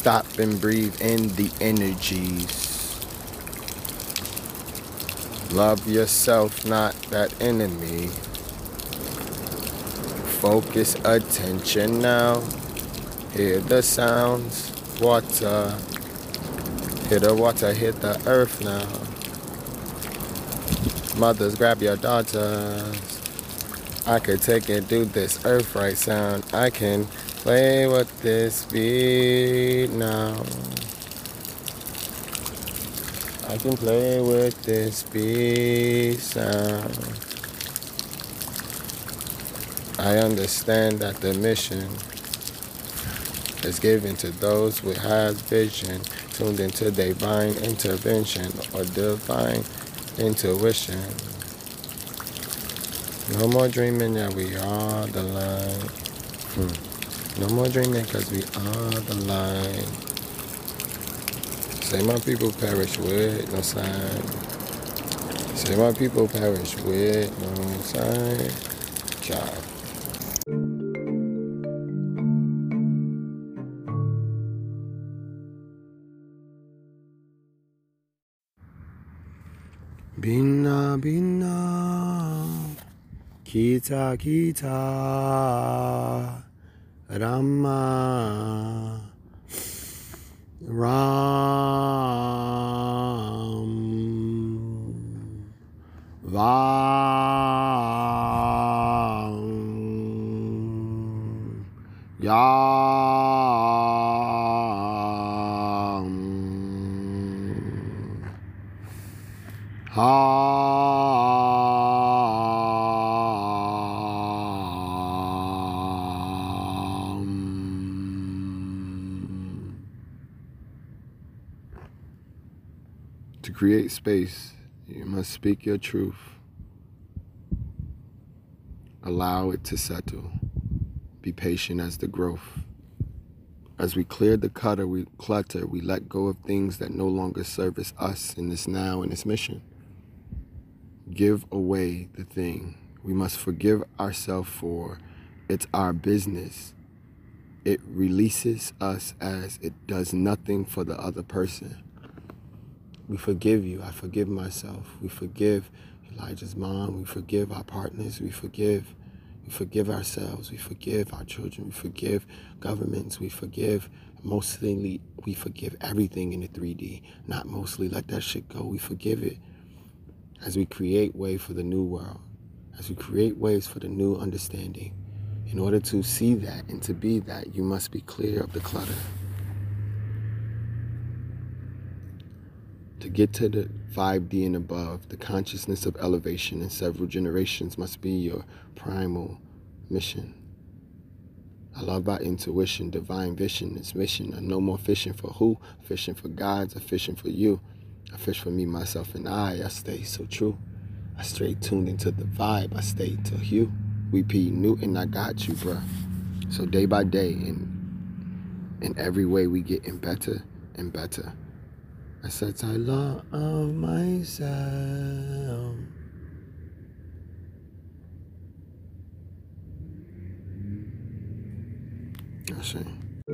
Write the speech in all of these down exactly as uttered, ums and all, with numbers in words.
Stop and breathe in the energies. Love yourself, not that enemy. Focus attention now. Hear the sounds. Water. Hit the water, hit the earth now. Mothers, grab your daughters. I could take it, do this earth right sound. I can play with this beat now. I can play with this beat sound. I understand that the mission is given to those with high vision, tuned into divine intervention or divine intuition. No more dreaming that we are the light. Hmm. No more dreaming because we are the light. Say my people perish with no sign. Say my people perish with no sign. Ciao. Bina bina, kita kita, Rama, Ram, Vam, Yam, Ham. To create space, you must speak your truth. Allow it to settle. Be patient as the growth. As we clear the clutter, we clutter, we let go of things that no longer service us in this now and this mission. Give away the thing. We must forgive ourselves for it's our business. It releases us as it does nothing for the other person. We forgive you. I forgive myself. We forgive Elijah's mom. We forgive our partners. We forgive. We forgive ourselves. We forgive our children. We forgive governments. We forgive, mostly, we forgive everything in the three D. Not mostly, let that shit go. We forgive it as we create way for the new world, as we create ways for the new understanding. In order to see that and to be that, you must be clear of the clutter. To get to the five D and above, the consciousness of elevation in several generations must be your primal mission. I love our intuition, divine vision, its mission. I'm no more fishing for who? Fishing for gods, or fishing for you. I fish for me, myself, and I. I stay so true. I stay tuned into the vibe. I stay till you. We P. Newton, I got you, bruh. So day by day, in, in every way, we getting better and better. I said, I love myself. I see.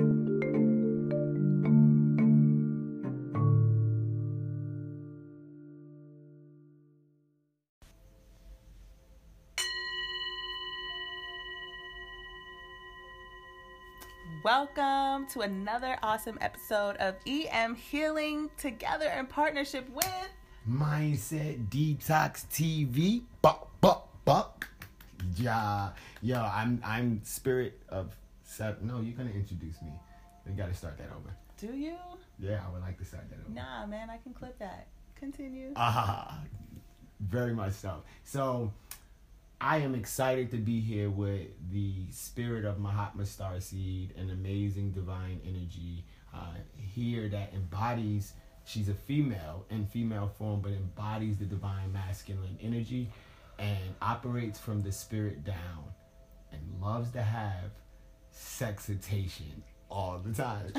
Welcome to another awesome episode of E M Healing, together in partnership with Mindset Detox T V. Buck, buck, buck. Yeah, yo, I'm I'm Spirit of Seven. No, you're gonna introduce me. We gotta start that over. Do you? Yeah, I would like to start that over. Nah, man, I can clip that. Continue. Ah, very much so. So, I am excited to be here with the spirit of Mahatma Starseed, an amazing divine energy uh, here that embodies, she's a female in female form, but embodies the divine masculine energy and operates from the spirit down and loves to have sexcitation all the time.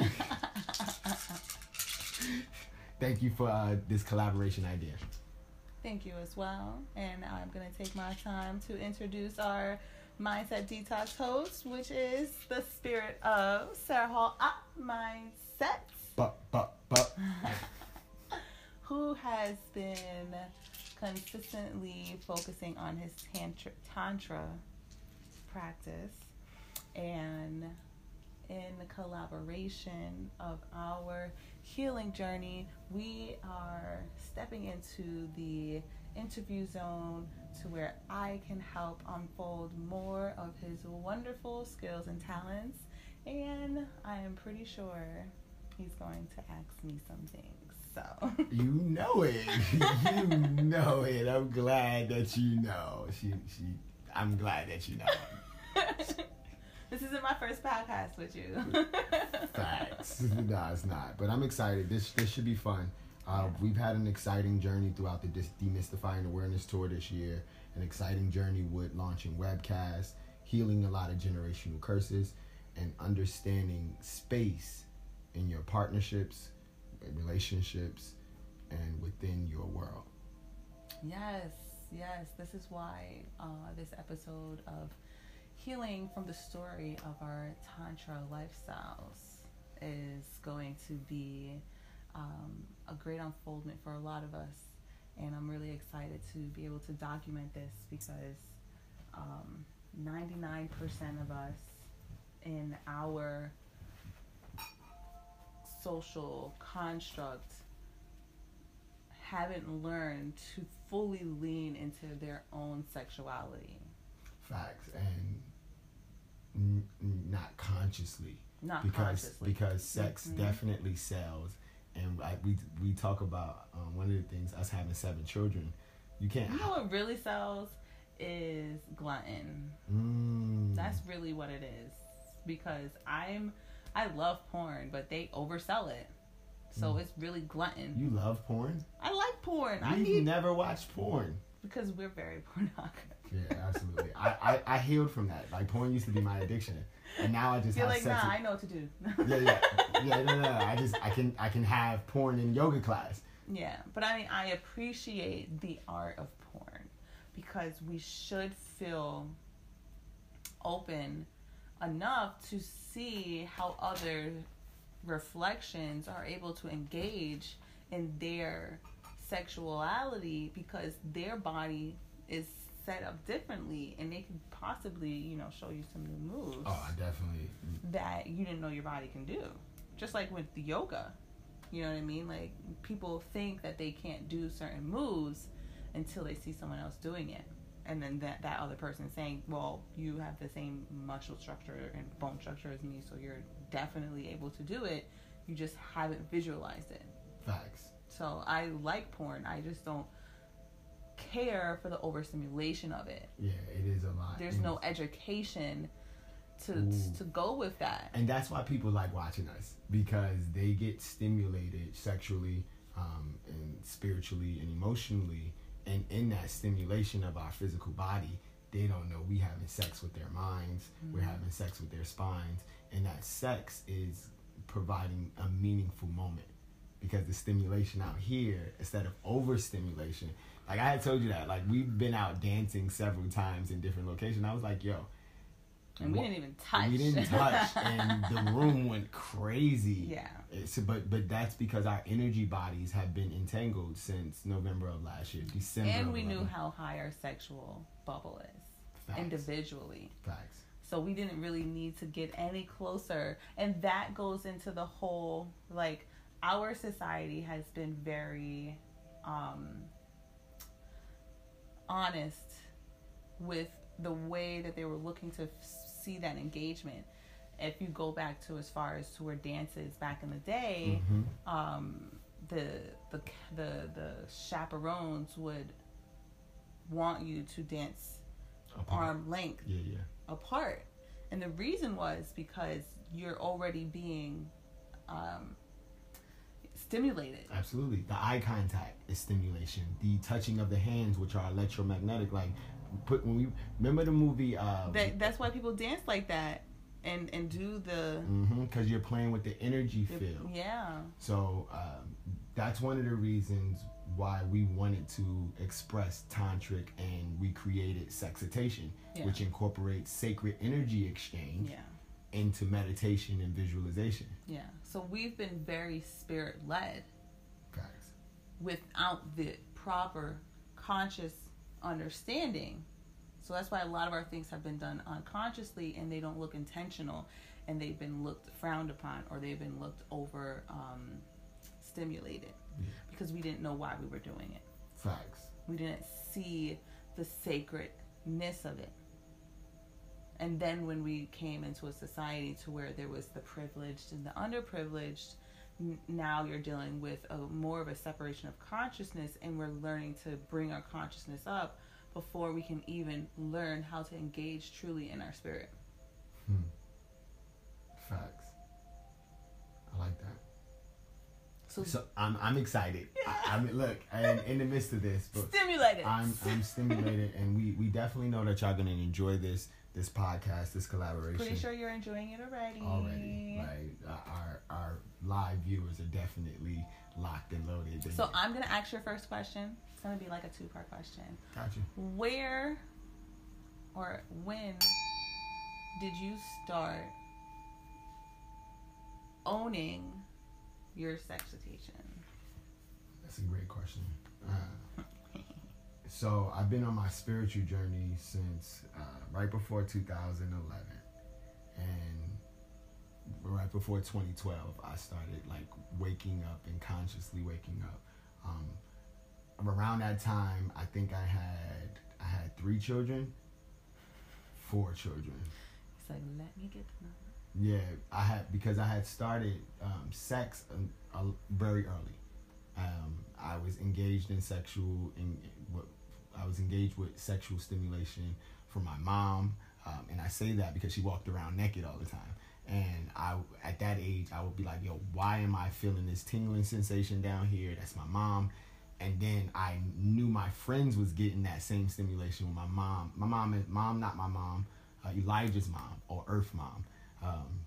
Thank you for uh, this collaboration idea. Thank you as well. And I'm going to take my time to introduce our Mindset Detox host, which is the spirit of Sarah Hall. Ah, Mindset. Sets. But, but, but. Who has been consistently focusing on his tantra, tantra practice, and in collaboration of our healing journey, we are stepping into the interview zone to where I can help unfold more of his wonderful skills and talents, and I am pretty sure he's going to ask me some things. So You know it. You know it. I'm glad that you know. She, she. I'm glad that you know. This isn't my first podcast with you. Facts. No, it's not. But I'm excited. This this should be fun. Uh, Yeah. We've had an exciting journey throughout the Dis- Demystifying Awareness Tour this year. An exciting journey with launching webcasts, healing a lot of generational curses, and understanding space in your partnerships, relationships, and within your world. Yes, yes. This is why uh, this episode of Healing from the Story of Our Tantra Lifestyles is going to be um, a great unfoldment for a lot of us. And I'm really excited to be able to document this because um, ninety-nine percent of us in our social construct haven't learned to fully lean into their own sexuality. Facts. And n- n- not consciously. Not because consciously. because sex Mhm. definitely sells, and I, we we talk about um, one of the things, us having seven children. You can't. You know what really sells is glutton. Mm. That's really what it is. Because I'm, I love porn, but they oversell it. So Mm. it's really glutton. You love porn? I like porn. I We've need never watched porn. because we're very pornographic. Yeah, absolutely. I, I, I healed from that. Like, porn used to be my addiction, and now I just You're have like, sex. nah, with- I know what to do. yeah, yeah, yeah. No, no, no. I just I can I can have porn in yoga class. Yeah, but I mean, I appreciate the art of porn because we should feel open enough to see how other reflections are able to engage in their sexuality because their body is set up differently and they can possibly, you know, show you some new moves Oh, I definitely. that you didn't know your body can do. Just like with the yoga. You know what I mean? Like, people think that they can't do certain moves until they see someone else doing it. And then that, that other person saying, well, you have the same muscle structure and bone structure as me, so you're definitely able to do it. You just haven't visualized it. Facts. So I like porn. I just don't care for the overstimulation of it. Yeah, it is a lot. There's And- no education to Ooh. to go with that. And that's why people like watching us, because they get stimulated sexually, um, and spiritually and emotionally, and in that stimulation of our physical body, they don't know we having sex with their minds, Mm-hmm. we're having sex with their spines, and that sex is providing a meaningful moment, because the stimulation out here, instead of overstimulation, like I had told you that, like we've been out dancing several times in different locations. I was like, yo. And we what- didn't even touch. We didn't touch, and the room went crazy. Yeah. It's, but but that's because our energy bodies have been entangled since November of last year, December. And of we knew eleven. how high our sexual bubble is Facts. individually. Facts. So we didn't really need to get any closer. And that goes into the whole, like, our society has been very um, honest with the way that they were looking to f- see that engagement. If you go back to as far as tour dances back in the day, Mhm. um, the, the the the chaperones would want you to dance Apart. arm length Yeah, yeah. apart, and the reason was because you're already being um, stimulated. Absolutely. The eye contact is stimulation. The touching of the hands, which are electromagnetic, like put when we remember the movie. Uh, That that's why people dance like that and and do the because you're playing with the energy field. yeah. So um, that's one of the reasons why we wanted to express tantric, and we created Sexitation, Yeah. which incorporates sacred energy exchange Yeah. into meditation and visualization. Yeah. So we've been very spirit led. Facts. Without the proper conscious understanding. So that's why a lot of our things have been done unconsciously, and they don't look intentional, and they've been looked frowned upon, or they've been looked over um, stimulated, yeah. because we didn't know why we were doing it. Facts. We didn't see the sacredness of it. And then when we came into a society to where there was the privileged and the underprivileged, n- now you're dealing with a more of a separation of consciousness, and we're learning to bring our consciousness up before we can even learn how to engage truly in our spirit. Hmm. Facts. I like that. So, so I'm I'm excited. Yeah. I, I mean, look, I'm in the midst of this, but stimulated. I'm I'm stimulated, and we, we definitely know that y'all gonna enjoy this this podcast, this collaboration. Pretty sure you're enjoying it already. Already, like uh, our our live viewers are definitely locked and loaded. They, so I'm gonna ask your first question. It's gonna be like a two part question. Gotcha. Where or when did you start owning your sexutation? That's a great question. Uh, so I've been on my spiritual journey since uh, right before two thousand eleven, and right before twenty twelve, I started like waking up and consciously waking up. Um, around that time, I think I had I had three children, four children. It's like, let me get the number. Yeah, I had because I had started um, sex uh, uh, very early. Um, I was engaged in sexual, in, in, I was engaged with sexual stimulation from my mom, um, and I say that because she walked around naked all the time. And I, at that age, I would be like, "Yo, why am I feeling this tingling sensation down here?" That's my mom. And then I knew my friends was getting that same stimulation with my mom. My mom is mom, not my mom, uh, Elijah's mom or Earth mom. Um,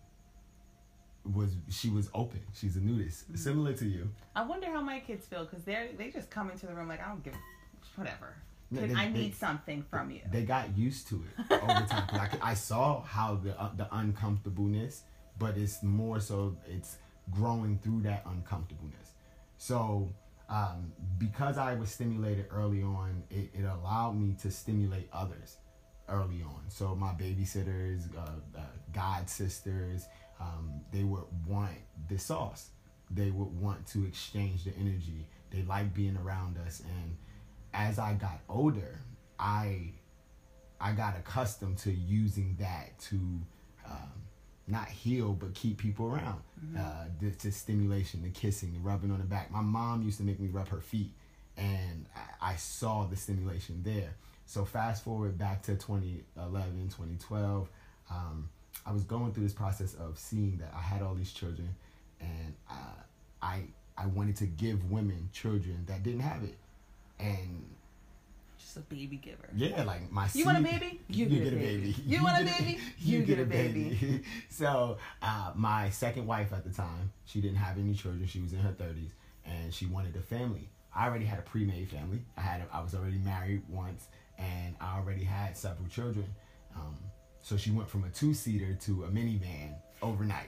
was she was open. She's a nudist, mm-hmm. similar to you. I wonder how my kids feel, because they they just come into the room like, I don't give whatever. No, Kid, they, I need they, something from you. They got used to it over time. I, could, I saw how the uh, the uncomfortableness, but it's more so it's growing through that uncomfortableness. So um, because I was stimulated early on, it, it allowed me to stimulate others early on. So my babysitters, uh, uh, god sisters, um, they would want the sauce. They would want to exchange the energy. They like being around us. And as I got older, I I got accustomed to using that to um, not heal, but keep people around. Mm-hmm. Uh, the, the stimulation, the kissing, the rubbing on the back. My mom used to make me rub her feet, and I, I saw the stimulation there. So fast forward back to twenty eleven, twenty twelve, um, I was going through this process of seeing that I had all these children, and uh, I I wanted to give women children that didn't have it, and just a baby giver. Yeah, like my. You want a baby? You, you get, get a baby. baby. You, you want a baby? You, you get, get a baby. baby. So uh, my second wife at the time, she didn't have any children. She was in her thirties, and she wanted a family. I already had a pre-made family. I had a, I was already married once. And I already had several children. Um, so she went from a two-seater to a minivan overnight.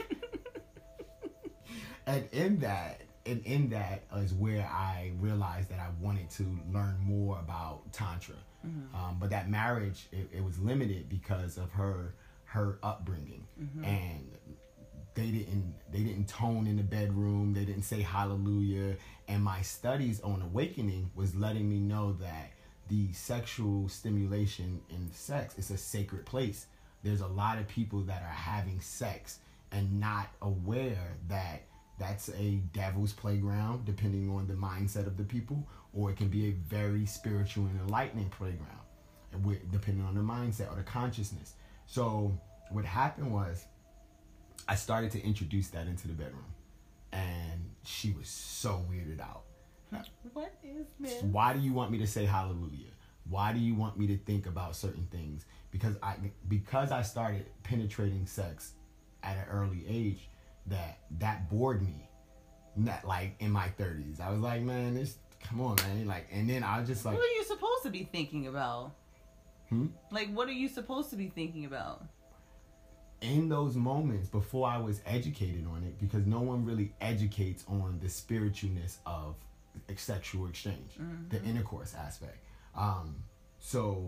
and in that, and in that is where I realized that I wanted to learn more about Tantra. Mm-hmm. Um, but that marriage, it, it was limited because of her her upbringing. Mm-hmm. And they didn't they didn't tone in the bedroom. They didn't say hallelujah. And my studies on awakening was letting me know that the sexual stimulation in sex is a sacred place. There's a lot of people that are having sex and not aware that that's a devil's playground, depending on the mindset of the people, or it can be a very spiritual and enlightening playground, depending on the mindset or the consciousness. So what happened was I started to introduce that into the bedroom, and she was so weirded out. What is this? Why do you want me to say hallelujah? Why do you want me to think about certain things? Because I because I started penetrating sex at an early age, that that bored me. Not like in my thirties. I was like, man, this come on, man. Like, and then I was just like, what are you supposed to be thinking about? Hmm? Like, what are you supposed to be thinking about? in those moments, before I was educated on it, because no one really educates on the spiritualness of sexual exchange, mm-hmm. the intercourse aspect. Um, so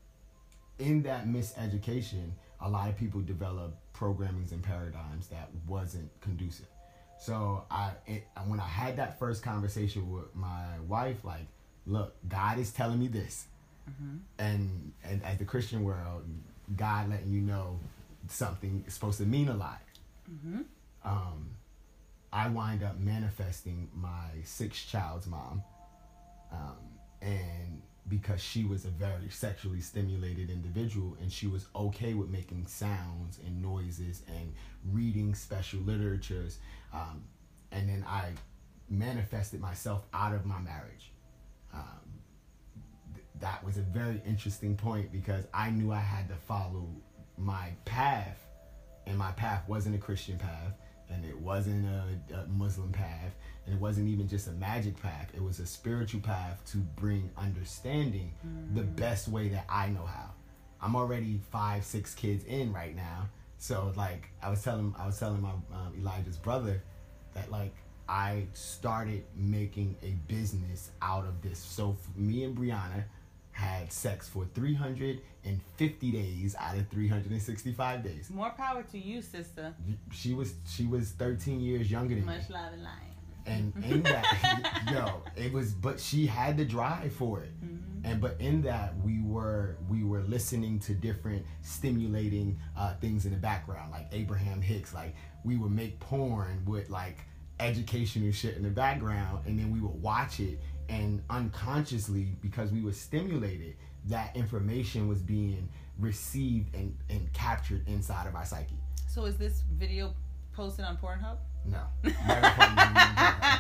in that miseducation, a lot of people develop programmings and paradigms that wasn't conducive. So I, it, when I had that first conversation with my wife, like, look, God is telling me this. Mm-hmm. And, and as the Christian world, God letting you know something is supposed to mean a lot. Mm-hmm. Um, I wind up manifesting my sixth child's mom. Um, and because she was a very sexually stimulated individual, and she was okay with making sounds and noises and reading special literatures. Um, and then I manifested myself out of my marriage. Um, th- that was a very interesting point, because I knew I had to follow my path, and my path wasn't a Christian path, and it wasn't a, a Muslim path, and it wasn't even just a magic path. It was a spiritual path to bring understanding mm. the best way that I know how. I'm already five, six kids in right now, so like I was telling, I was telling my um, Elijah's brother that like I started making a business out of this. So me and Brianna had sex for three hundred fifty days out of three hundred sixty-five days. More power to you, sister. She was she was thirteen years younger than Much me. Much love and light. And in that, yo, it was, but she had the drive for it. Mm-hmm. And but in that, we were we were listening to different stimulating uh, things in the background, like Abraham Hicks. Like we would make porn with like educational shit in the background, and then we would watch it. And unconsciously, because we were stimulated, that information was being received and, and captured inside of our psyche. So is this video posted on Pornhub? No. Never posted any of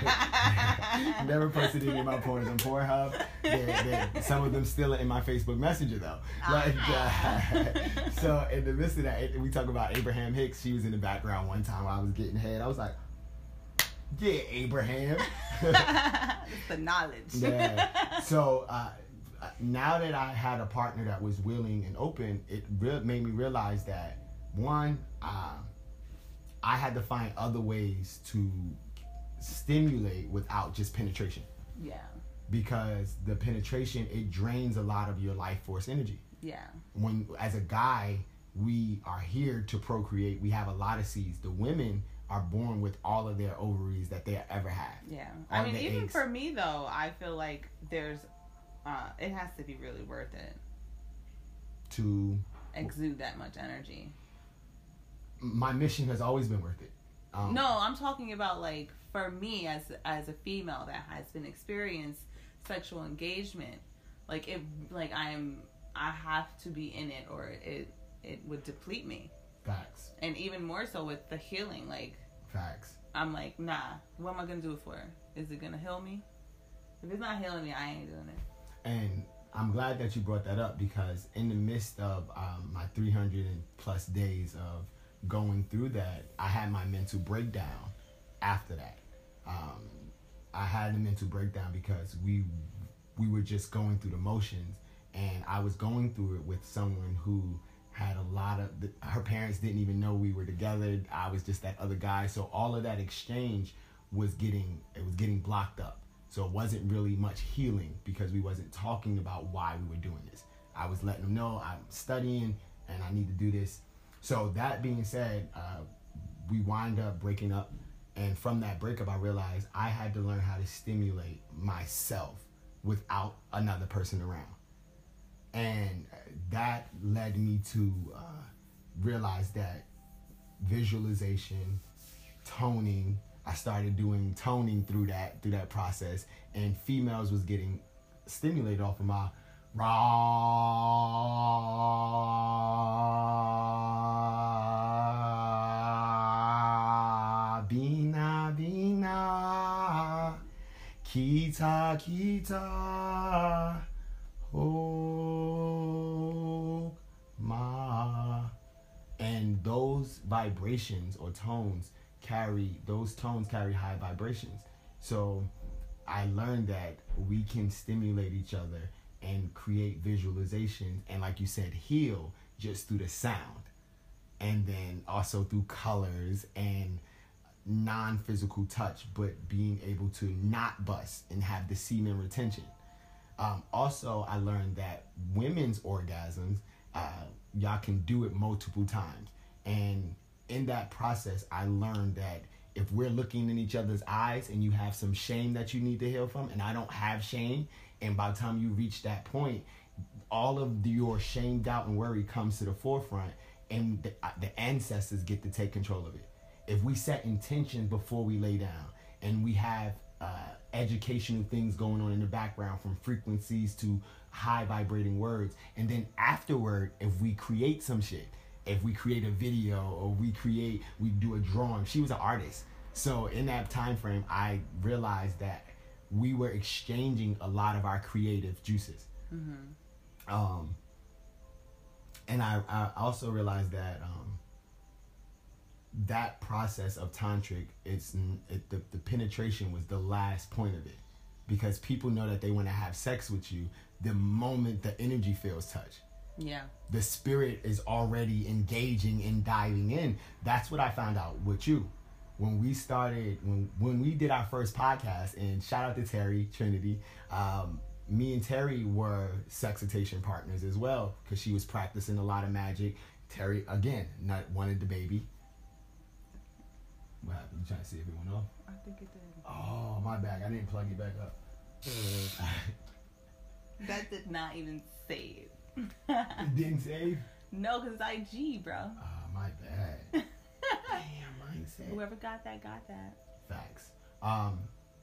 my Never posted any of my porns on Pornhub. They're, they're, some of them still in my Facebook Messenger, though. Like, uh, so in the midst of that, we talk about Abraham Hicks. She was in the background one time while I was getting head. I was like, yeah, Abraham. It's the knowledge. Yeah. So uh, now that I had a partner that was willing and open, it re- made me realize that, one, uh, I had to find other ways to stimulate without just penetration. Yeah. Because the penetration, it drains a lot of your life force energy. Yeah. When, as a guy, we are here to procreate. We have a lot of seeds. The women are born with all of their ovaries that they ever had. Yeah. All I mean, even eggs. for me, though, I feel like there's, uh, it has to be really worth it. To exude that much energy. My mission has always been worth it. Um, no, I'm talking about, like, for me as as a female that has been experienced sexual engagement, like, it, like, I am, I have to be in it or it, it would deplete me. Facts. And even more so with the healing, like, facts. I'm like, nah, what am I gonna do it for? Is it gonna heal me? If it's not healing me, I ain't doing it. And I'm glad that you brought that up, because in the midst of um, my three hundred plus days of going through that, I had my mental breakdown after that. Um, I had a mental breakdown because we we were just going through the motions, and I was going through it with someone who had a lot of, the, her parents didn't even know we were together. I was just that other guy. So all of that exchange was getting, it was getting blocked up. So it wasn't really much healing because we wasn't talking about why we were doing this. I was letting them know I'm studying and I need to do this. So that being said, uh, we wind up breaking up. And from that breakup, I realized I had to learn how to stimulate myself without another person around. And that led me to uh, realize that visualization, toning, I started doing toning through that through that process, and females was getting stimulated off of my ra bina bina kita kita oh ma, and those vibrations or tones carry those tones carry high vibrations. So I learned that we can stimulate each other and create visualizations, and like you said, heal just through the sound. and then also through colors and non-physical touch, but being able to not bust and have the semen retention. Um, also, I learned that women's orgasms, uh, y'all can do it multiple times. And in that process, I learned that if we're looking in each other's eyes and you have some shame that you need to heal from, and I don't have shame, and by the time you reach that point, all of the, your shame, doubt, and worry comes to the forefront, and the, uh, the ancestors get to take control of it. If we set intention before we lay down, and we have uh, educational things going on in the background, from frequencies to high vibrating words, and then afterward, if we create some shit, if we create a video or we create, we do a drawing. She was an artist. So in that time frame, I realized that we were exchanging a lot of our creative juices. Mm-hmm. Um, and I, I also realized that um, that process of tantric, it's it, the, the penetration was the last point of it, because people know that they want to have sex with you the moment the energy feels touch. Yeah. The spirit is already engaging and diving in. That's what I found out with you. When we started, when when we did our first podcast, and shout out to Terry Trinity, um, me and Terry were sexcitation partners as well, because she was practicing a lot of magic. Terry, again, not wanted the baby. What happened? You trying to see if it went off? I think it did. Oh, my bad. I didn't plug it back up. That did not even save. It didn't save? No, because it's I G, bro. Oh, my bad. Damn, mine saved. Whoever got that, got that. Facts. Um,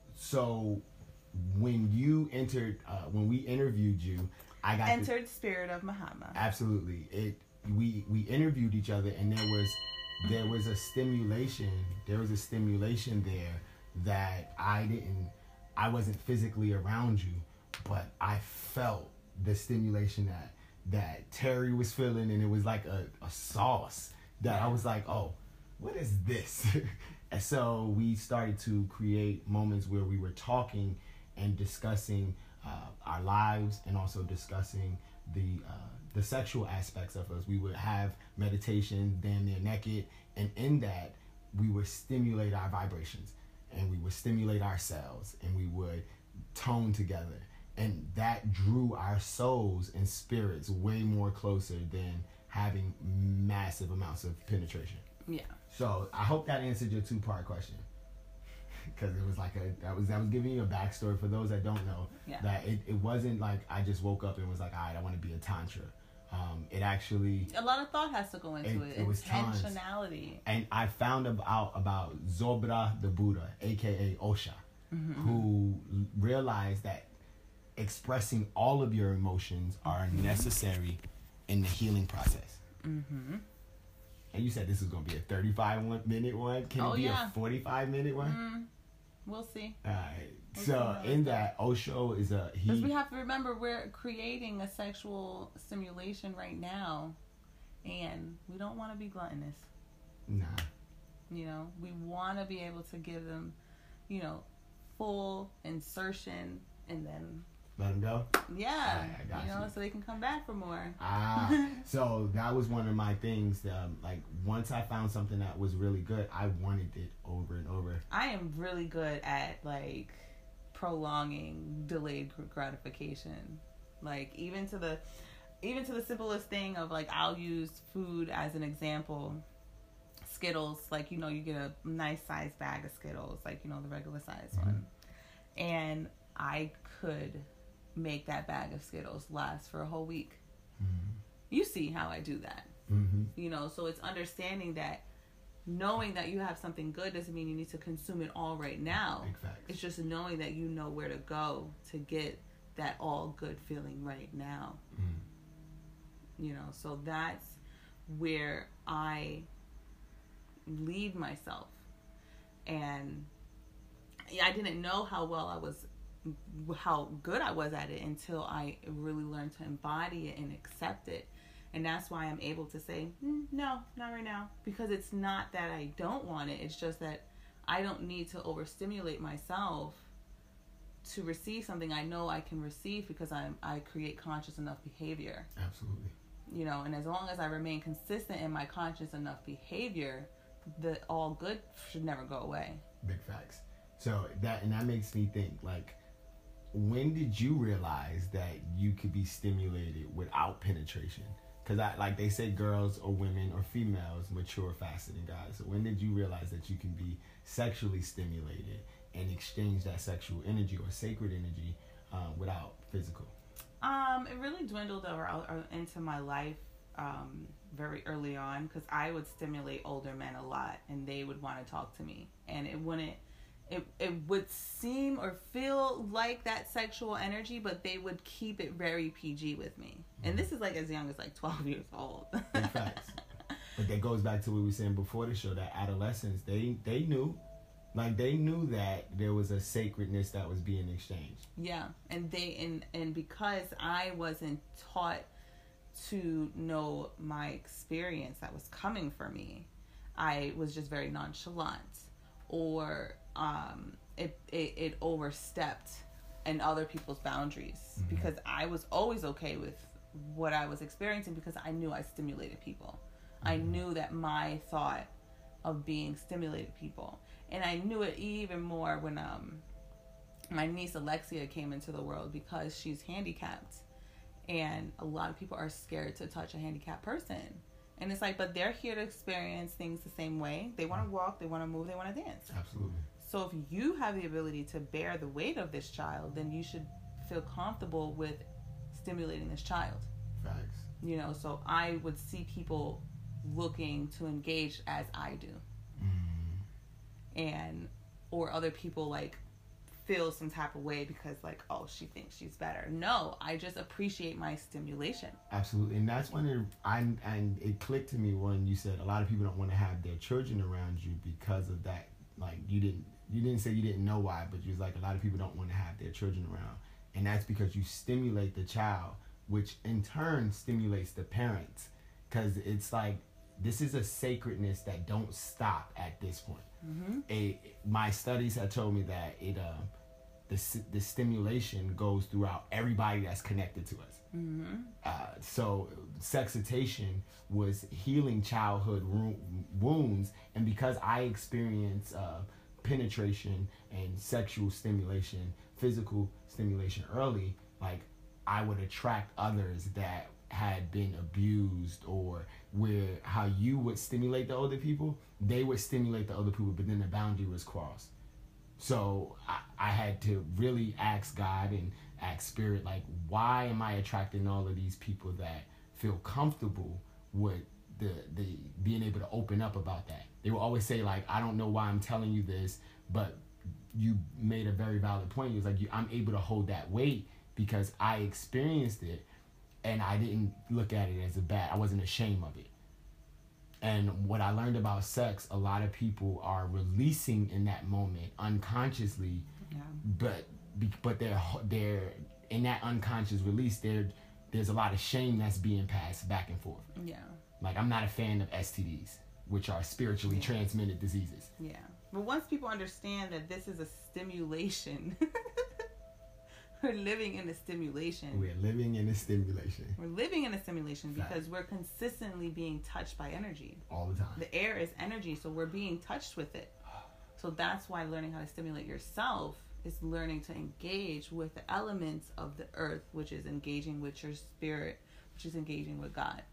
so when you entered, uh, when we interviewed you, I got entered the, Spirit of Mahatma. Absolutely. It. We we interviewed each other, and there was there was a stimulation. There was a stimulation there that I didn't. I wasn't physically around you, but I felt the stimulation that that Terry was feeling, and it was like a, a sauce that I was like, oh, what is this? And so we started to create moments where we were talking and discussing uh, our lives, and also discussing the uh, the sexual aspects of us. We would have meditation, damn near naked, and in that we would stimulate our vibrations, and we would stimulate ourselves, and we would tone together. And that drew our souls and spirits way more closer than having massive amounts of penetration. Yeah. So I hope that answered your two-part question, because it was like a that was that was giving you a backstory for those that don't know. Yeah. That it, it wasn't like I just woke up and was like, all right, I want to be a tantra. Um, it actually a lot of thought has to go into it. It, it was intentionality. Tons. And I found out about Zobra the Buddha, aka Osha, mm-hmm. who realized that expressing all of your emotions are necessary in the healing process. Mm-hmm. And you said this is going to be a thirty-five minute one. Can oh, it be yeah. a forty-five minute one? Mm, we'll see. All right. We'll so in that, Osho is a he. Because we have to remember we're creating a sexual stimulation right now, and we don't want to be gluttonous. Nah. You know, we want to be able to give them, you know, full insertion, and then let them go? Yeah. Right, I got you know, you. so they can come back for more. Ah. So that was one of my things. Um, like, once I found something that was really good, I wanted it over and over. I am really good at, like, prolonging delayed gratification. Like, even to the, even to the simplest thing of, like, I'll use food as an example. Skittles, like, you know, you get a nice sized bag of Skittles, like, you know, the regular size mm-hmm. one. And I could make that bag of Skittles last for a whole week. Mm-hmm. You see how I do that. Mm-hmm. You know, so it's understanding that knowing that you have something good doesn't mean you need to consume it all right now. Exactly. It's just knowing that you know where to go to get that all good feeling right now. Mm-hmm. You know, so that's where I lead myself. And I didn't know how well I was how good I was at it until I really learned to embody it and accept it. And that's why I'm able to say, mm, no, not right now. Because it's not that I don't want it. It's just that I don't need to overstimulate myself to receive something I know I can receive, because I I create conscious enough behavior. Absolutely. you know, and as long as I remain consistent in my conscious enough behavior, the all good should never go away. Big facts. So that, and that makes me think, like, when did you realize that you could be stimulated without penetration? Because I, like they say, girls or women or females mature faster than guys. So when did you realize that you can be sexually stimulated and exchange that sexual energy or sacred energy uh, without physical? Um, it really dwindled over uh, into my life um, very early on, because I would stimulate older men a lot, and they would want to talk to me, and it wouldn't. It it would seem or feel like that sexual energy, but they would keep it very P G with me. Mm-hmm. And this is like as young as like twelve years old. Big facts. But that goes back to what we were saying before the show, that adolescents, they they knew. Like, they knew that there was a sacredness that was being exchanged. Yeah, and they and and because I wasn't taught to know my experience that was coming for me, I was just very nonchalant, or um, it, it it overstepped in other people's boundaries, mm-hmm. because I was always okay with what I was experiencing because I knew I stimulated people. Mm-hmm. I knew that my thought of being stimulated people. And I knew it even more when um, my niece Alexia came into the world, because she's handicapped. And a lot of people are scared to touch a handicapped person. And it's like, but they're here to experience things the same way. They want to walk, they want to move, they want to dance. Absolutely. So if you have the ability to bear the weight of this child, then you should feel comfortable with stimulating this child. Facts. You know, so I would see people looking to engage as I do. And or other people like feel some type of way because like, oh, she thinks she's better. No, I just appreciate my stimulation. Absolutely. And that's when it, I and it clicked to me when you said a lot of people don't want to have their children around you because of that. Like, you didn't you didn't say you didn't know why, but you was like, a lot of people don't want to have their children around, and that's because you stimulate the child, which in turn stimulates the parents, because it's like, this is a sacredness that don't stop at this point. Mm-hmm. A, my studies have told me that it uh, the the stimulation goes throughout everybody that's connected to us. Mm-hmm. Uh, so sexcitation was healing childhood ro- wounds, and because I experienced uh, penetration and sexual stimulation, physical stimulation early, like, I would attract others that had been abused, or where how you would stimulate the older people, they would stimulate the other people, but then the boundary was crossed. So I, I had to really ask God and ask Spirit, like, why am I attracting all of these people that feel comfortable with the the being able to open up about that? They will always say, like, I don't know why I'm telling you this, but you made a very valid point. It was like, you, I'm able to hold that weight because I experienced it. And I didn't look at it as a bad. I wasn't ashamed of it. And what I learned about sex, a lot of people are releasing in that moment unconsciously, yeah. but but they're they're in that unconscious release. There there's a lot of shame that's being passed back and forth. Yeah. Like, I'm not a fan of S T Ds, which are spiritually yeah. transmitted diseases. Yeah. But once people understand that this is a stimulation. We're living in a stimulation. We're living in a stimulation. We're living in a stimulation because we're consistently being touched by energy. All the time. The air is energy, so we're being touched with it. So that's why learning how to stimulate yourself is learning to engage with the elements of the earth, which is engaging with your spirit, which is engaging with God.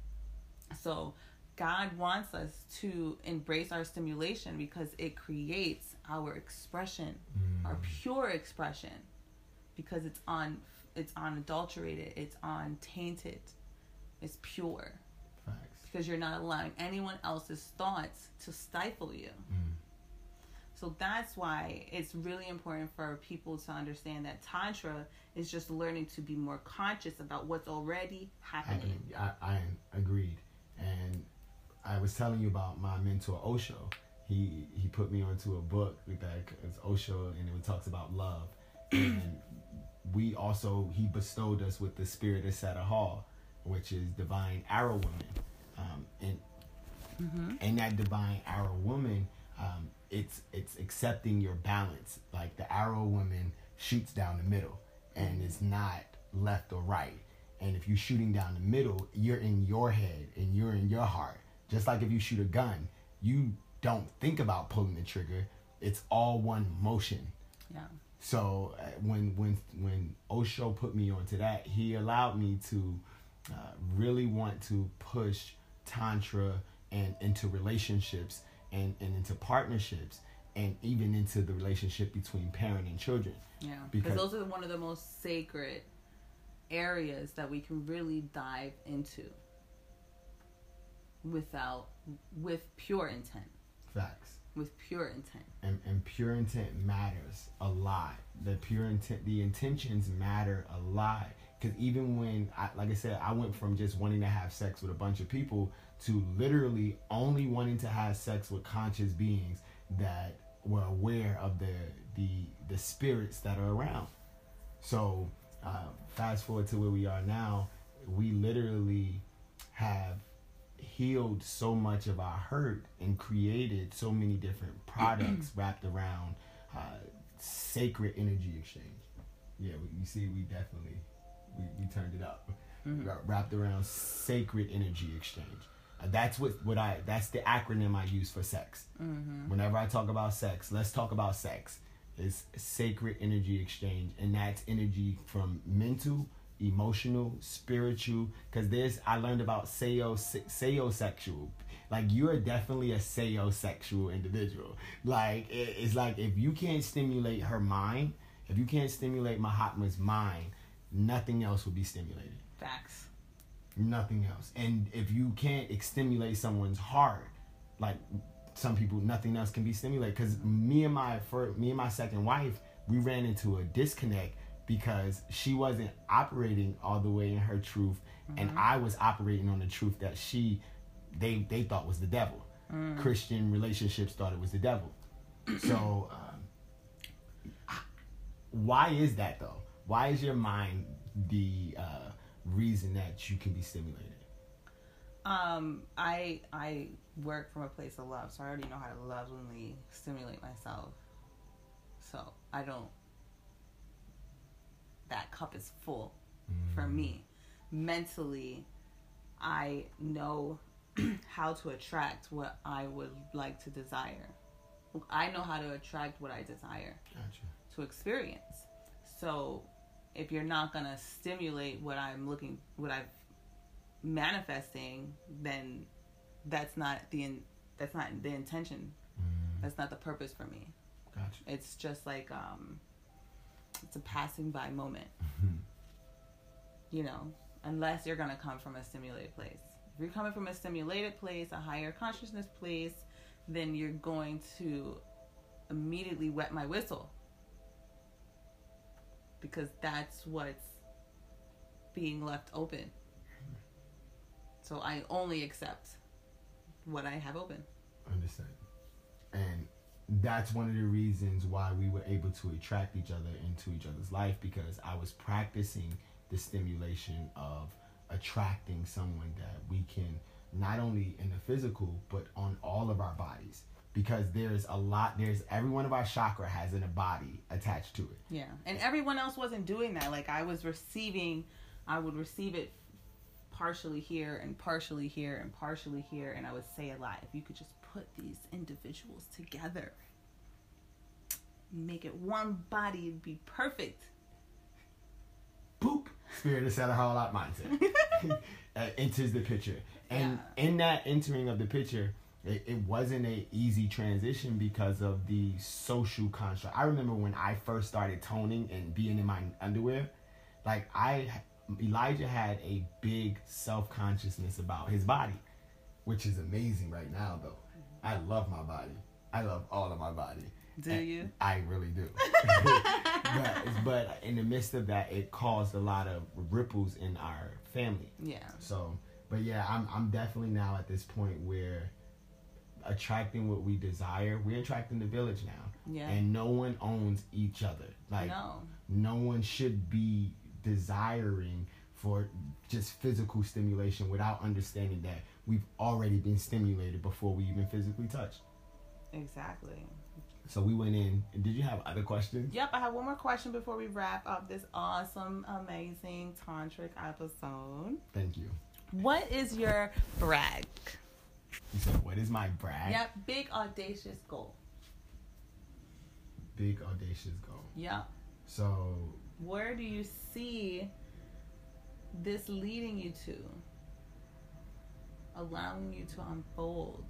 So God wants us to embrace our stimulation because it creates our expression, mm. our pure expression. Because it's on, it's unadulterated, it's untainted, it's pure. Facts. Because you're not allowing anyone else's thoughts to stifle you. Mm. So that's why it's really important for people to understand that Tantra is just learning to be more conscious about what's already happening. I, I agreed. And I was telling you about my mentor, Osho. He he put me onto a book that is Osho, and it talks about love. And we also, he bestowed us with the spirit of Seta Hall, which is divine arrow woman. Um, and mm-hmm. and that divine arrow woman, um, it's it's accepting your balance. Like, the arrow woman shoots down the middle and it's not left or right. And if you're shooting down the middle, you're in your head and you're in your heart. Just like if you shoot a gun, you don't think about pulling the trigger. It's all one motion. Yeah. So uh, when when when Osho put me onto that, he allowed me to uh, really want to push Tantra and into relationships and, and into partnerships and even into the relationship between parent and children. Yeah, because those are one of the most sacred areas that we can really dive into without, with pure intent. Facts. With pure intent. And, and pure intent matters a lot. The pure intent, the intentions matter a lot. Because even when, I, like I said, I went from just wanting to have sex with a bunch of people to literally only wanting to have sex with conscious beings that were aware of the the the spirits that are around. So uh, fast forward to where we are now, we literally have healed so much of our hurt and created so many different products wrapped around uh, sacred energy exchange. Yeah, we, you see, we definitely we, we turned it up. Mm-hmm. Wrapped around sacred energy exchange. Uh, that's what what I that's the acronym I use for sex. Mm-hmm. Whenever I talk about sex, let's talk about sex. It's sacred energy exchange, and that's energy from mental, emotional, spiritual. Because there's I learned about sayo sayosexual. Like, you're definitely a sayosexual individual. Like, it, it's like if you can't stimulate her mind, if you can't stimulate Mahatma's mind, nothing else will be stimulated. Facts. Nothing else. And if you can't stimulate someone's heart, like some people, nothing else can be stimulated. Because me and my first, me and my second wife, we ran into a disconnect because she wasn't operating all the way in her truth, mm-hmm. and I was operating on the truth that she, they they thought was the devil. Mm. Christian relationships thought it was the devil. So, um, why is that though? Why is your mind the uh, reason that you can be stimulated? Um, I I work from a place of love, so I already know how to lovingly stimulate myself. So I don't. That cup is full mm. for me. Mentally, I know how to attract what I would like to desire. I know how to attract what I desire gotcha. to experience. So if you're not gonna stimulate what I'm looking, what I'm manifesting, then that's not the in, that's not the intention. Mm. That's not the purpose for me. Gotcha. It's just like um, it's a passing by moment. You know, unless you're gonna come from a stimulated place. If you're coming from a stimulated place, a higher consciousness place, then you're going to immediately wet my whistle. Because that's what's being left open. So I only accept what I have open. Understand. And that's one of the reasons why we were able to attract each other into each other's life, because I was practicing the stimulation of attracting someone that we can, not only in the physical, but on all of our bodies. Because there's a lot, there's every one of our chakra has in a body attached to it. Yeah. And everyone else wasn't doing that. Like, I was receiving, I would receive it partially here and partially here and partially here. And I would say a lot. If you could just put these individuals together, make it one body, it'd be perfect. Boop. Spirit of Saturn Hall Out mindset uh, enters the picture. And yeah. in that entering of the picture, It, it wasn't an easy transition because of the social construct. I remember when I first started toning and being in my underwear, like I, Elijah had a big self-consciousness about his body, which is amazing right now though. I love my body. I love all of my body. Do and you? I really do. but, but in the midst of that, it caused a lot of ripples in our family. Yeah. So, but yeah, I'm I'm definitely now at this point where attracting what we desire, we're attracting the village now. Yeah. And no one owns each other. Like no. no one should be desiring for just physical stimulation without understanding that we've already been stimulated before we even physically touched. Exactly. So we went in. And did you have other questions? Yep, I have one more question before we wrap up this awesome, amazing tantric episode. Thank you. What is your brag? You said, what is my brag? Yep, big audacious goal. Big audacious goal. Yep. So where do you see this leading you to? Allowing you to unfold.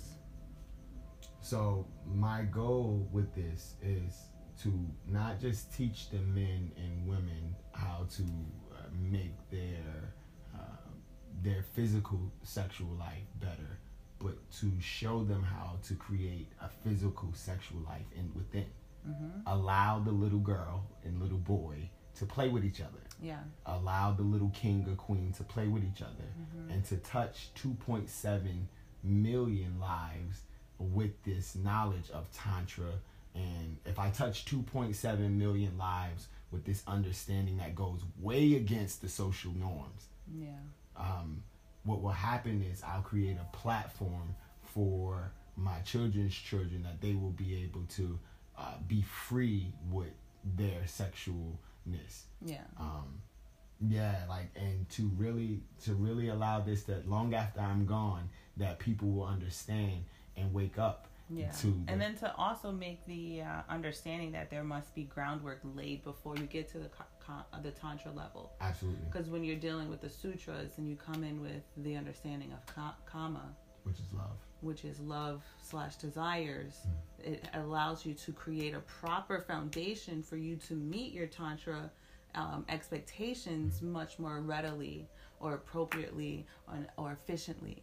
So my goal with this is to not just teach the men and women how to uh, make their uh, their physical sexual life better, but to show them how to create a physical sexual life in within. Mm-hmm. Allow the little girl and little boy to play with each other. Yeah. Allow the little king or queen to play with each other, mm-hmm. and to touch two point seven million lives with this knowledge of Tantra. And if I touch two point seven million lives with this understanding that goes way against the social norms, yeah. um, what will happen is I'll create a platform for my children's children that they will be able to uh, be free with their sexualness. Yeah. Um, yeah, like, and to really, to really allow this, that long after I'm gone, that people will understand and wake up. Yeah. To the, and then to also make the uh, understanding that there must be groundwork laid before you get to the co- the tantra level. Absolutely. Because when you're dealing with the sutras and you come in with the understanding of ka- kama, which is love, which is love slash desires, mm. it allows you to create a proper foundation for you to meet your tantra um, expectations mm. much more readily or appropriately or, or efficiently.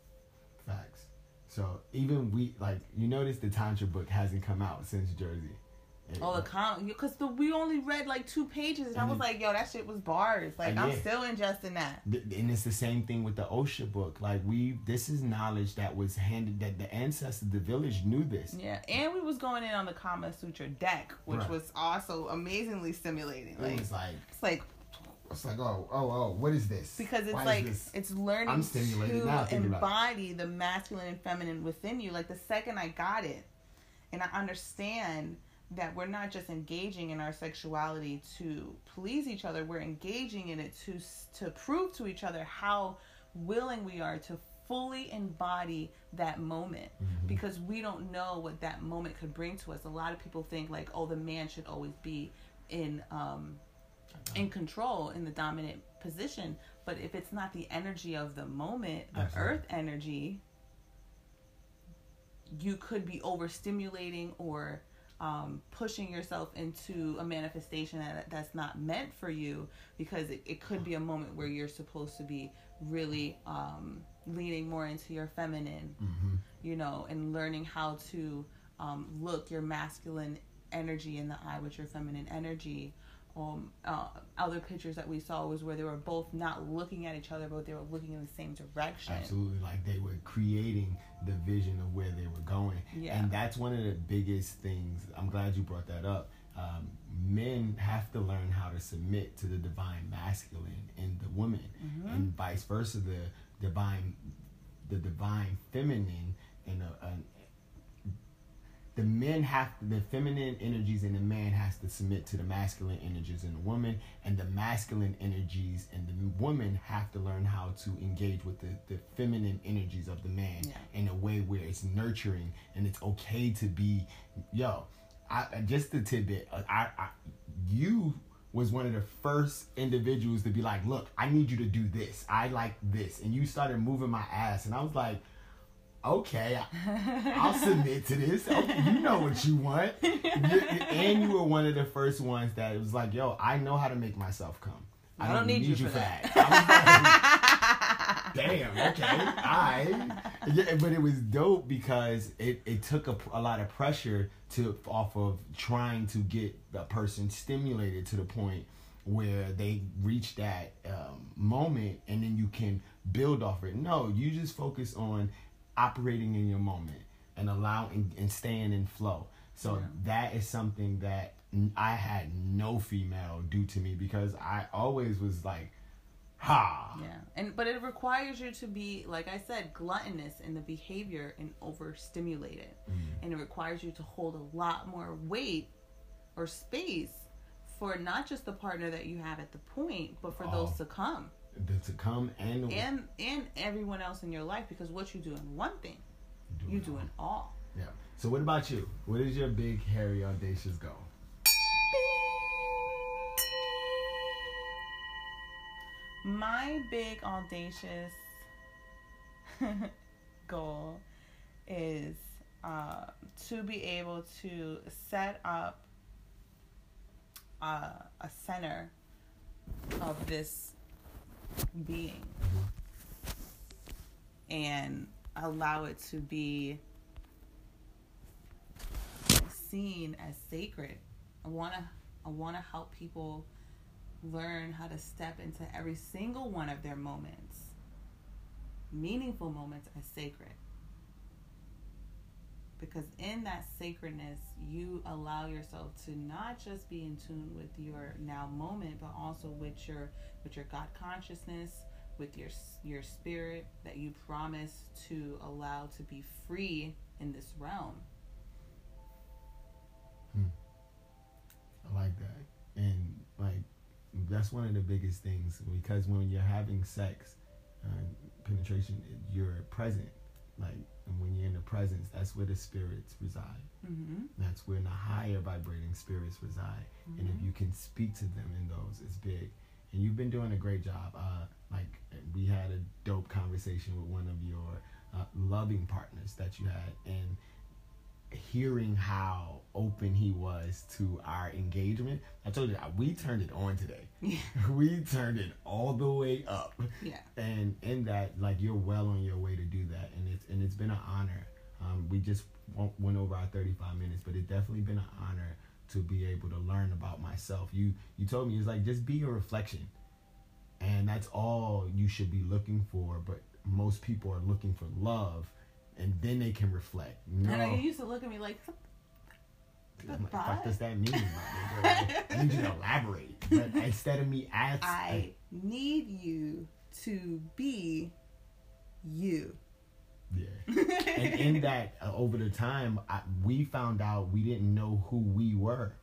Facts. So even we, like, you notice the Tantra book hasn't come out since Jersey. It, oh, the com, because the we only read like two pages, and, and I was it, like, "Yo, that shit was bars." Like, I'm yeah. still ingesting that. And it's the same thing with the Osha book. Like, we, this is knowledge that was handed, that the ancestors, the village knew this. Yeah, and we was going in on the Kama Sutra deck, which right. was also amazingly stimulating. Like, it was like, it's like. It's like, oh, oh, oh, what is this? Because it's Why like, it's learning I'm stimulated to now embody the masculine and feminine within you. Like, the second I got it, and I understand that we're not just engaging in our sexuality to please each other, we're engaging in it to to prove to each other how willing we are to fully embody that moment. Mm-hmm. Because we don't know what that moment could bring to us. A lot of people think, like, oh, the man should always be in... um in control, in the dominant position. But if it's not the energy of the moment, the Absolutely. Earth energy, you could be overstimulating or um, pushing yourself into a manifestation that that's not meant for you, because it, it could be a moment where you're supposed to be really um, leaning more into your feminine, mm-hmm. you know, and learning how to um, look your masculine energy in the eye with your feminine energy. Um, uh, other pictures that we saw was where they were both not looking at each other, but they were looking in the same direction. Absolutely, like they were creating the vision of where they were going. Yeah. And that's one of the biggest things. I'm glad you brought that up. Um, men have to learn how to submit to the divine masculine in the woman, mm-hmm. and vice versa. The divine, the divine feminine, and a, a the men have, the feminine energies in the man has to submit to the masculine energies in the woman, and the masculine energies in the woman have to learn how to engage with the, the feminine energies of the man yeah. in a way where it's nurturing and it's okay to be, yo, I, just a tidbit, I, I, you was one of the first individuals to be like, look, I need you to do this. I like this. And you started moving my ass. And I was like, okay, I'll submit to this. Okay, you know what you want. And you were one of the first ones that was like, yo, I know how to make myself come. I, I don't, don't need, need you, you for that. that. Like, damn, okay, I. Yeah, but it was dope because it, it took a, a lot of pressure to off of trying to get a person stimulated to the point where they reach that um, moment, and then you can build off it. No, you just focus on operating in your moment and allowing and staying in flow. So yeah. that is something that I had no female do to me, because I always was like, Ha! Yeah. And but it requires you to be, like I said, gluttonous in the behavior and overstimulated. Mm. And it requires you to hold a lot more weight or space for not just the partner that you have at the point, but for Oh. those to come. The to come and the And and everyone else in your life, because what you do in one thing, you do in all. Yeah. So what about you? What is your big, hairy, audacious goal? My big audacious goal is uh, to be able to set up uh, a center of this being and allow it to be seen as sacred. I want to I want to help people learn how to step into every single one of their moments, meaningful moments, as sacred. Because in that sacredness, you allow yourself to not just be in tune with your now moment, but also with your with your God consciousness, with your your spirit that you promise to allow to be free in this realm. Hmm. I like that. And like that's one of the biggest things, because when you're having sex, uh, penetration, you're present. Like, and when you're in the presence, that's where the spirits reside. Mm-hmm. That's where the higher vibrating spirits reside. Mm-hmm. And if you can speak to them in those, it's big. And you've been doing a great job. Uh, like, we had a dope conversation with one of your uh, loving partners that you had, and hearing how open he was to our engagement, I told you, we turned it on today. Yeah. We turned it all the way up. Yeah. And in that, like, you're well on your way to do that, and it's and it's been an honor. Um, we just went over our thirty-five minutes, but it's definitely been an honor to be able to learn about myself. You you told me, it's like, just be a reflection, and that's all you should be looking for. But most people are looking for love, and then they can reflect. No. I know you used to look at me like, I'm like, what does that mean, my nigga? Like, I need you to elaborate. But instead of me asking, I need you to be you. yeah. And in that, uh, over the time, I, we found out we didn't know who we were.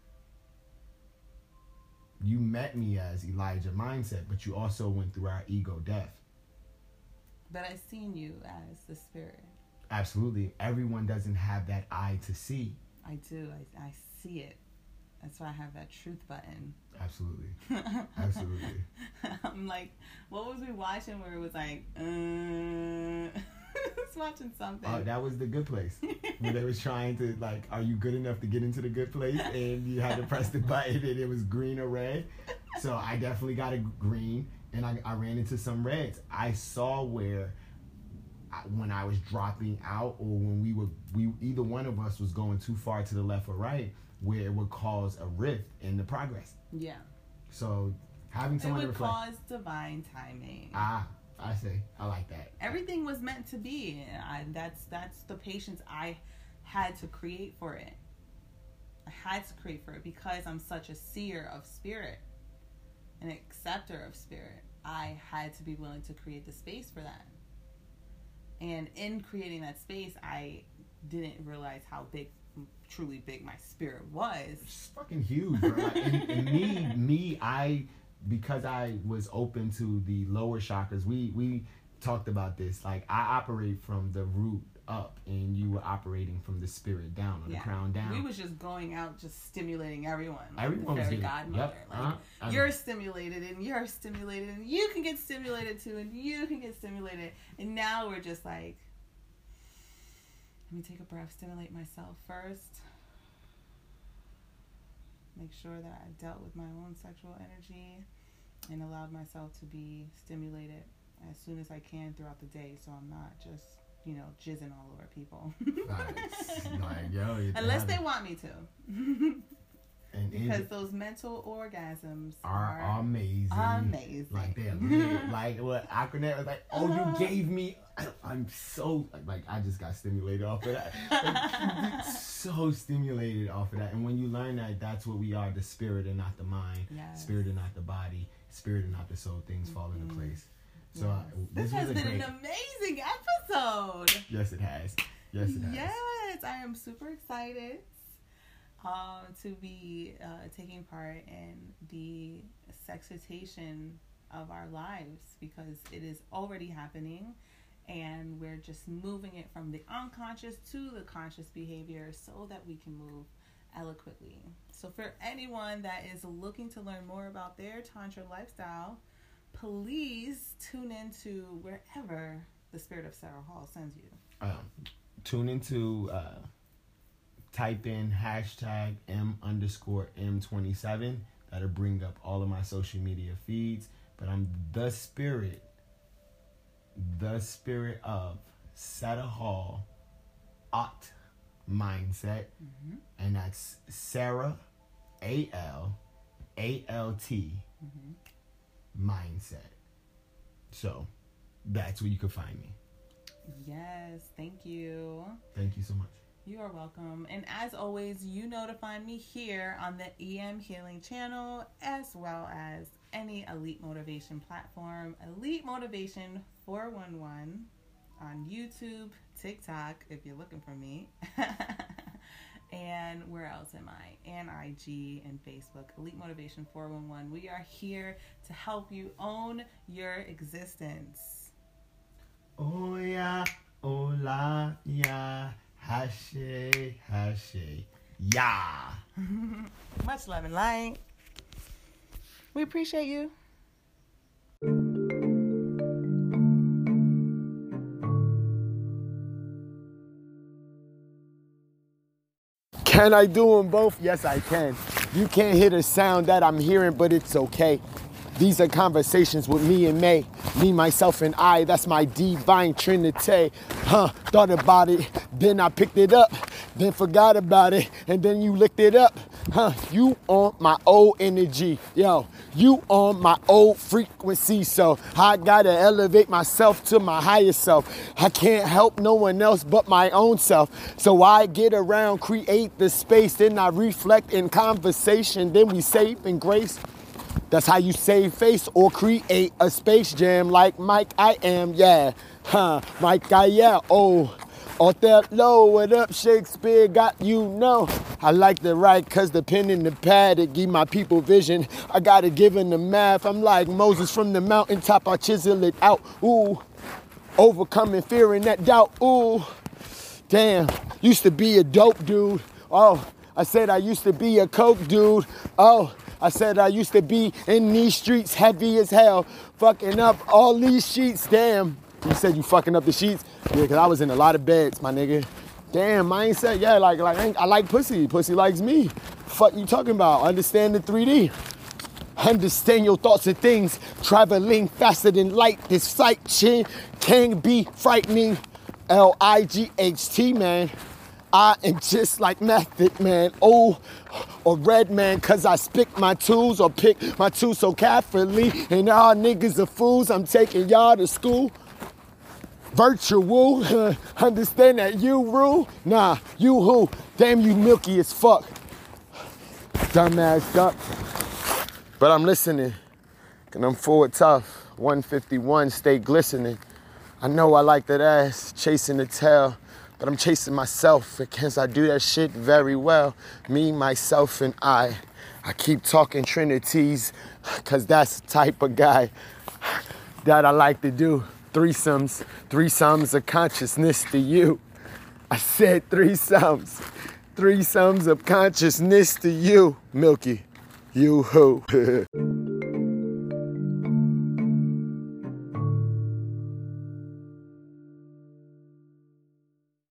You met me as Elijah Mindset, but you also went through our ego death. But I seen you as the spirit. Absolutely. Everyone doesn't have that eye to see. I do. I, I see it. That's why I have that truth button. Absolutely. Absolutely. I'm like, what was we watching where it was like, uh, I was watching something. Oh, that was The Good Place. Where they was trying to, like, are you good enough to get into the good place? And you had to press the button and it was green or red. So I definitely got a green, and I, I ran into some reds. I saw where I, when I was dropping out, or when we were, we either one of us was going too far to the left or right, where it would cause a rift in the progress. Yeah. So having It someone to would reflect. cause divine timing. Ah, I say, I like that. Everything was meant to be. And I, that's that's the patience I had to create for it. I had to create for it because I'm such a seer of spirit, an acceptor of spirit. I had to be willing to create the space for that. And in creating that space, I didn't realize how big, truly big my spirit was. It's fucking huge, bro. Like, and, and me, me, I, because I was open to the lower chakras, we, we talked about this. Like, I operate from the root up, and you were operating from the spirit down, or Yeah. the crown down. We was just going out, just stimulating everyone. Like Everyone the was fairy getting- godmother. yep, Like, uh-huh. I you're know. stimulated, and you're stimulated, and you can get stimulated too, and you can get stimulated. And now we're just like, let me take a breath, stimulate myself first. Make sure that I dealt with my own sexual energy and allowed myself to be stimulated as soon as I can throughout the day, so I'm not just, you know, jizzing all over people. Nice. Like, yo, you Unless have they it. want me to. And Because it- those mental orgasms are are, amazing. amazing. Like, they're lit. Like, what Aquanet was like, oh, you gave me, I'm so, like, like I just got stimulated off of that. Like, so stimulated off of that. And when you learn that, that's what we are, the spirit and not the mind. Yes. Spirit and not the body. spirit and not the soul, things fall into place. So yes. uh, this, this has was a been great... an amazing episode. Yes, it has. Yes, it has. Yes, I am super excited um, to be uh, taking part in the sexutation of our lives, because it is already happening, and we're just moving it from the unconscious to the conscious behavior so that we can move eloquently. So for anyone that is looking to learn more about their Tantra lifestyle, please tune into wherever the Spirit of Sarah Hall sends you. Um, tune into, uh, type in hashtag M underscore M twenty-seven. That'll bring up all of my social media feeds. But I'm the spirit, the spirit of Sarah Hall Alt Mindset. Mm-hmm. And that's Sarah, A L A L T, mm-hmm. Mindset. So that's where you can find me. Yes, thank you. Thank you so much. You are welcome. And as always, you know to find me here on the E M Healing channel, as well as any Elite Motivation platform, Elite Motivation four one one on YouTube, TikTok, if you're looking for me. And where else am I? And I G and Facebook, Elite Motivation four one one. We are here to help you own your existence. Oh yeah, oh la, yeah, hashay, hashay, yeah. Much love and light. We appreciate you. Can I do them both? Yes, I can. You can't hear the sound that I'm hearing, but it's okay. These are conversations with me and May. Me, myself, and I. That's my divine trinity. Huh, thought about it, then I picked it up, then forgot about it, and then you licked it up. Huh, you on my old energy. Yo, you on my old frequency. So I gotta elevate myself to my higher self. I can't help no one else but my own self. So I get around, create the space, then I reflect in conversation, then we save in grace. That's how you save face or create a space jam like Mike I am, yeah. Huh, Mike I yeah, oh. Othello, what up, Shakespeare, got you know. I like to write cause the pen and the pad, it give my people vision. I gotta give in the math, I'm like Moses from the mountaintop, I chisel it out, ooh. Overcoming fear and that doubt, ooh. Damn, used to be a dope dude, oh. I said I used to be a coke dude, oh. I said I used to be in these streets heavy as hell, fucking up all these sheets, damn. You said you fucking up the sheets? Yeah, cause I was in a lot of beds, my nigga. Damn, mindset, yeah, like, like I like pussy, pussy likes me. Fuck you talking about, understand the three D. Understand your thoughts and things, traveling faster than light, this sight chin can be frightening. L I G H T, man. I am just like Method Man, oh, or Red Man, cause I spick my tools or pick my tools so carefully. And y'all niggas are fools, I'm taking y'all to school. Virtual, understand that you rule? Nah, you who? Damn, you milky as fuck. Dumbass duck. But I'm listening, and I'm forward tough. one fifty-one, stay glistening. I know I like that ass, chasing the tail. But I'm chasing myself because I do that shit very well. Me, myself, and I. I keep talking trinities because that's the type of guy that I like to do. Threesomes, threesomes of consciousness to you. I said threesomes, threesomes of consciousness to you, Milky. You who?